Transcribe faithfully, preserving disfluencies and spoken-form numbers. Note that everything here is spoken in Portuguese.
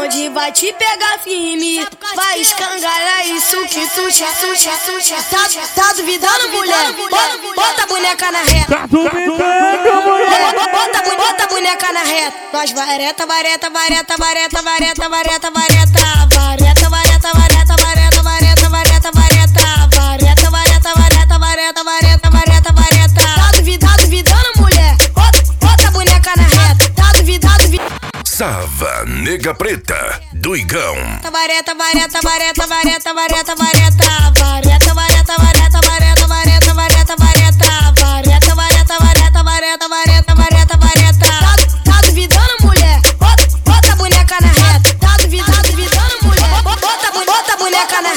bonde vai te pegar firme. Vai escangalhar isso que tu te assusta, assusta. Tá, tá duvidando, mulher? Bota, bota a boneca na reta. Tá duvidando, mulher? Bota, bota a boneca na reta. Nós vareta, vareta, vareta, vareta, vareta, vareta, vareta. Vareta, vareta, vareta, vareta, vareta, vareta, vareta. Vareta, vareta, vareta, vareta, vareta, vareta, vareta. Tá duvidando, duvidando, mulher? Bota, bota a boneca na reta. Tá duvidando, duvidando. Sava Nega Preta do Igão. Vareta, vareta, vareta, vareta, vareta, vareta. Vareta, vareta, vareta, vareta.